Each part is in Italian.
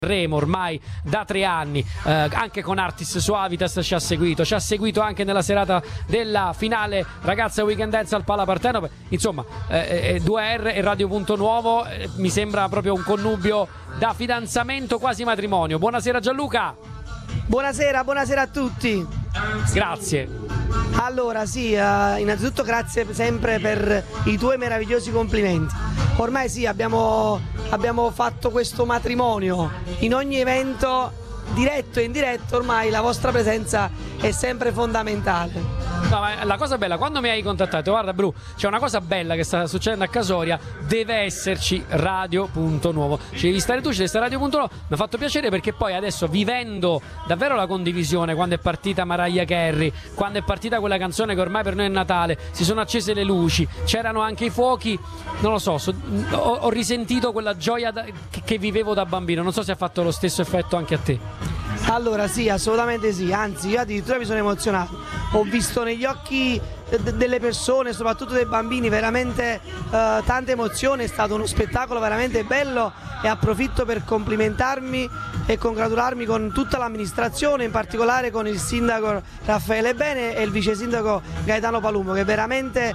Remo ormai da 3 anni, anche con Artis Suavitas ci ha seguito anche nella serata della finale Ragazza Weekend Dance al Pala Partenope. Insomma, 2R e Radio Punto Nuovo mi sembra proprio un connubio da fidanzamento, quasi matrimonio. Buonasera Gianluca. Buonasera a tutti. Grazie. Allora sì, innanzitutto grazie sempre per i tuoi meravigliosi complimenti. Ormai sì, abbiamo fatto questo matrimonio in ogni evento, diretto e indiretto. Ormai la vostra presenza è sempre fondamentale. No, ma la cosa bella, quando mi hai contattato, guarda Bru, c'è una cosa bella che sta succedendo a Casoria, deve esserci Radio Punto Nuovo, ci devi stare tu, ci devi stare Radio Punto Nuovo. Mi ha fatto piacere perché poi adesso, vivendo davvero la condivisione, quando è partita Mariah Carey, quando è partita quella canzone che ormai per noi è Natale, si sono accese le luci, c'erano anche i fuochi, non lo so, ho risentito quella gioia che vivevo da bambino. Non so se ha fatto lo stesso effetto anche a te. Allora sì, assolutamente sì, anzi io addirittura mi sono emozionato, ho visto negli occhi delle persone, soprattutto dei bambini, veramente tanta emozione. È stato uno spettacolo veramente bello e approfitto per complimentarmi e congratularmi con tutta l'amministrazione, in particolare con il sindaco Raffaele Bene e il vice sindaco Gaetano Palumbo, che veramente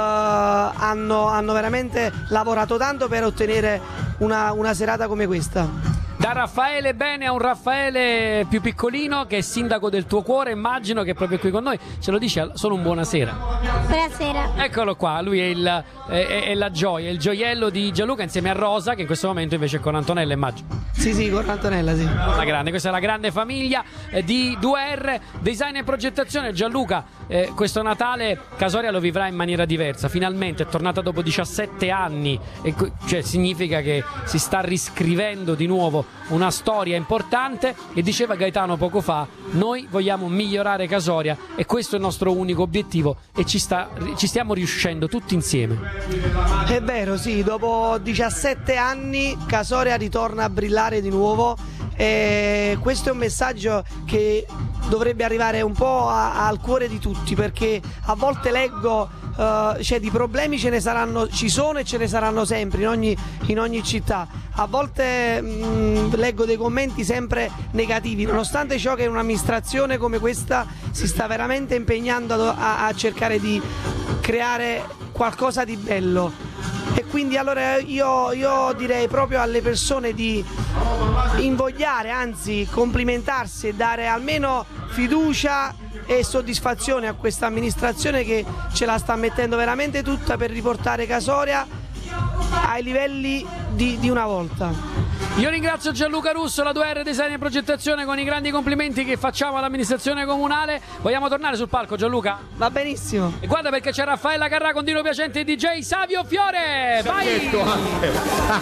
hanno veramente lavorato tanto per ottenere una serata come questa. Da Raffaele Bene a un Raffaele più piccolino che è sindaco del tuo cuore, immagino che è proprio qui con noi, ce lo dice solo un buonasera. Buonasera. Eccolo qua, lui è la gioia, il gioiello di Gianluca insieme a Rosa, che in questo momento invece è con Antonella, immagino. Sì, con Antonella, sì. La grande, questa è la grande famiglia di 2R, design e progettazione. Gianluca, questo Natale Casoria lo vivrà in maniera diversa, finalmente è tornata dopo 17 anni, cioè significa che si sta riscrivendo di nuovo una storia importante. E diceva Gaetano poco fa, noi vogliamo migliorare Casoria e questo è il nostro unico obiettivo e ci stiamo riuscendo tutti insieme. È vero, sì, dopo 17 anni Casoria ritorna a brillare di nuovo e questo è un messaggio che dovrebbe arrivare un po' al cuore di tutti, perché a volte leggo di problemi ci sono e ce ne saranno sempre in ogni città. A volte leggo dei commenti sempre negativi, nonostante ciò che un'amministrazione come questa si sta veramente impegnando a cercare di creare qualcosa di bello. E quindi allora io direi proprio alle persone di invogliare, anzi complimentarsi e dare almeno fiducia e soddisfazione a questa amministrazione che ce la sta mettendo veramente tutta per riportare Casoria ai livelli di una volta. Io ringrazio Gianluca Russo, la 2R Design e Progettazione, con i grandi complimenti che facciamo all'amministrazione comunale. Vogliamo tornare sul palco, Gianluca? Va benissimo. E guarda, perché c'è Raffaella Carrà con Dino Piacente e DJ Savio Fiore. Vai! Anche.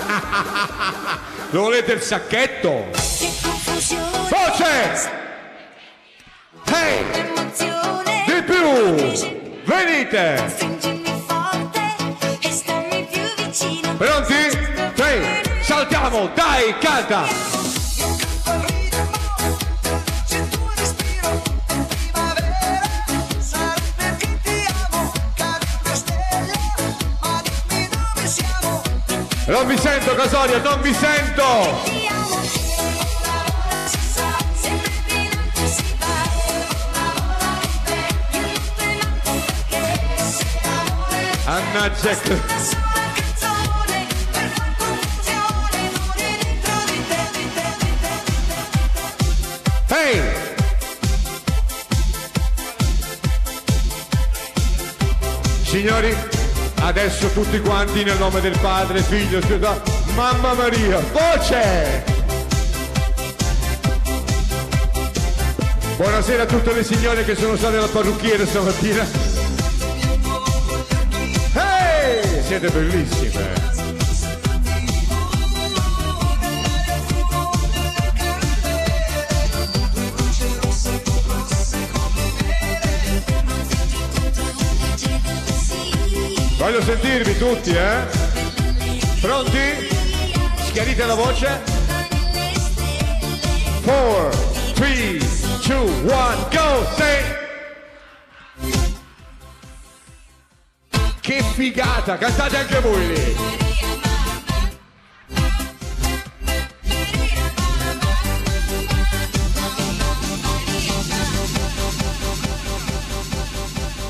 Lo volete il sacchetto? Voce! Hey! Di più! Venite! Pronti? 3, saltiamo, dai, canta! Non vi sento, Casoria, non vi sento! Annaggia! Hey! Signori, adesso tutti quanti nel nome del Padre, Figlio, Spirito, Mamma Maria, voce! Buonasera a tutte le signore che sono state dal parrucchiere stamattina. Hey! Siete bellissime! Voglio sentirvi tutti, eh? Pronti? Schiarite la voce. 4, 3, 2, 1, go! Say! Che figata! Cantate anche voi lì!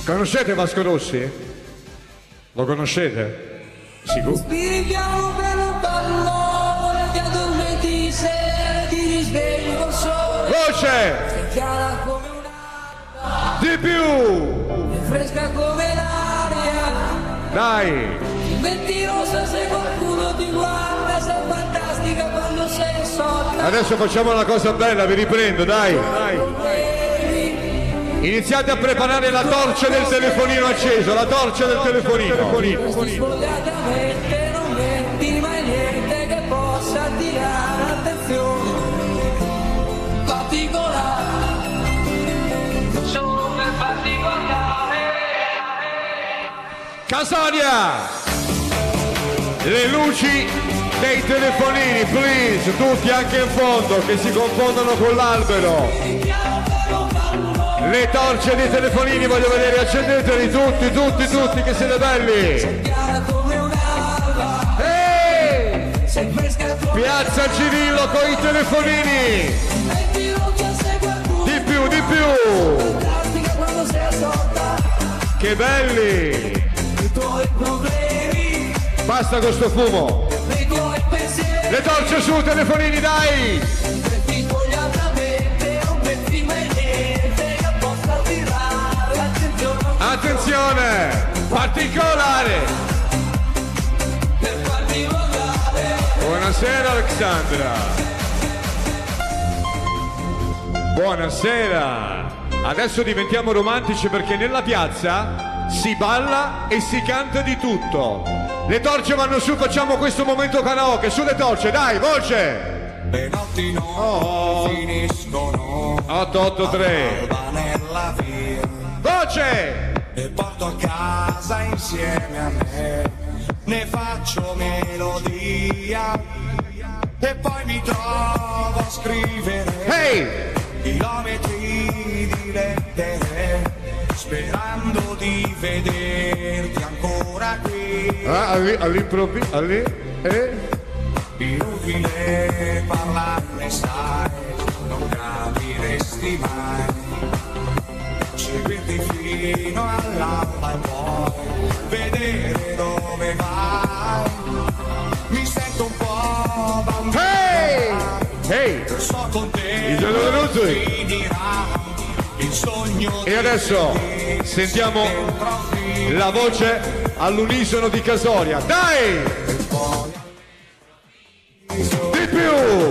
Conoscete Vasco Rossi? Lo conoscete? Sicuro? Spiriamo per un ballo, ti addormenti se ti risvegli col sole. Voce! Sei chiara come un'alba, Di più! è fresca come l'aria. Dai! Diventi rosa se qualcuno ti guarda, sei fantastica quando sei sola. Adesso facciamo una cosa bella, vi riprendo, dai! Iniziate a preparare la torcia del telefonino acceso, la torcia del telefonino. Sfogliatamente non metti mai niente che possa attirare attenzione particolare, solo per particolare. Casoria! Le luci dei telefonini, please, tutti anche in fondo, che si confondono con l'albero. Le torce dei telefonini voglio vedere, accendeteli tutti, che siete belli. Ehi! Piazza Cirillo con i telefonini. Di più. Che belli. Basta con sto fumo. Le torce su, telefonini, dai. Attenzione, particolare. Buonasera Alexandra. Buonasera. Adesso diventiamo romantici perché nella piazza si balla e si canta di tutto. Le torce vanno su, facciamo questo momento karaoke. Sulle torce, dai, voce. Le notti non finiscono. 883. Voce. E porto a casa insieme a me, ne faccio melodia e poi mi trovo a scrivere chilometri di lettere sperando di vederti ancora qui. All'improvviso, Inutile parlarne, sai, non capiresti mai. Seguirti fino all'alba e poi vedere dove vai. Mi sento un po' bambino. Sto con te, finirà il sogno. E adesso sentiamo la voce all'unisono di Casoria. Dai! Di più!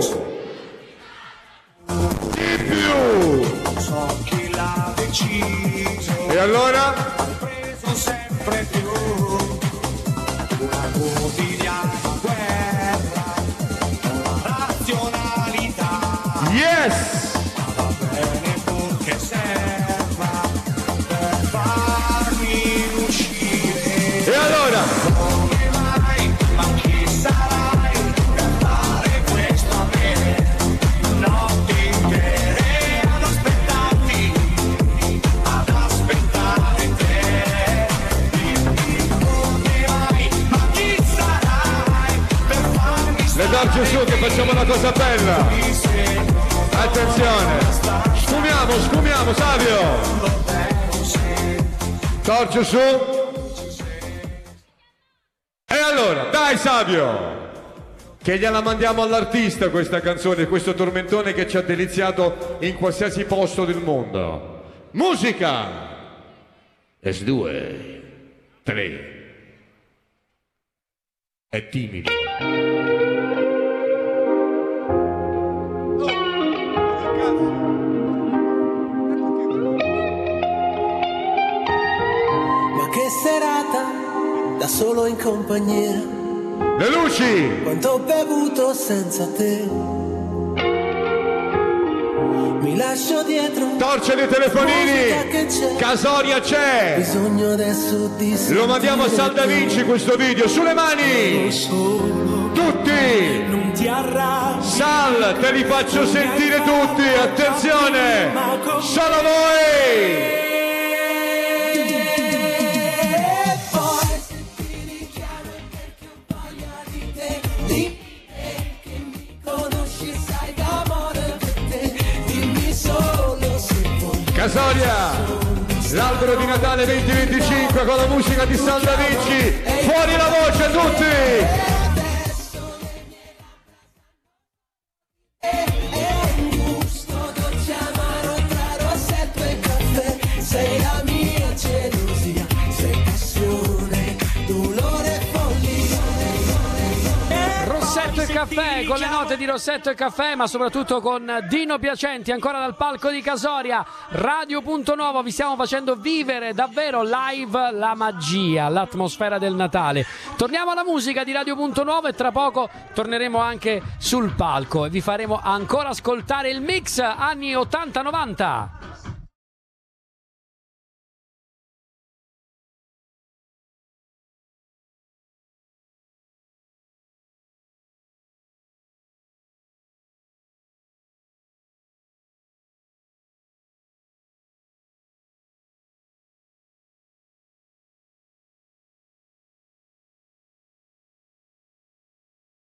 So chi l'ha deciso. E allora? Ho preso sempre più una quotidiana guerra, una razionalità. Yes! Va bene purché serva per farmi uscire. E allora? Come mai? Ma chi sarai per fare questo a me? Notti intere ad aspettarti, ad aspettare te. Dimmi come mai? Ma chi sarai per farmi Le torce su che facciamo una cosa bella. Attenzione. Sfumiamo, Savio. Torce su. E allora, dai Savio. Che gliela mandiamo all'artista questa canzone, questo tormentone che ci ha deliziato in qualsiasi posto del mondo. Musica! S2, 3. È timido. Ma che serata, da solo in compagnia. Le luci! Quanto ho bevuto senza te. Mi lascio dietro. Torce dei telefonini! Casoria c'è! Bisogno adesso di Lo mandiamo a San Da Vinci questo video, sulle mani! Tutti! Non ti arrabbi. Sal, te li faccio sentire tutti! Attenzione! Solo voi! Casoria! l'albero di Natale 2025 con la musica di Sandra Ricci. Fuori la voce tutti! Sei la mia gelosia, sei passione, dolore e follia. Rossetto e caffè, con le note di Rossetto e caffè, ma soprattutto con Dino Piacenti, ancora dal palco di Casoria. Radio Punto Nuovo, vi stiamo facendo vivere davvero live la magia, l'atmosfera del Natale. Torniamo alla musica di Radio Punto Nuovo e tra poco torneremo anche sul palco e vi faremo ancora ascoltare il mix anni 80-90.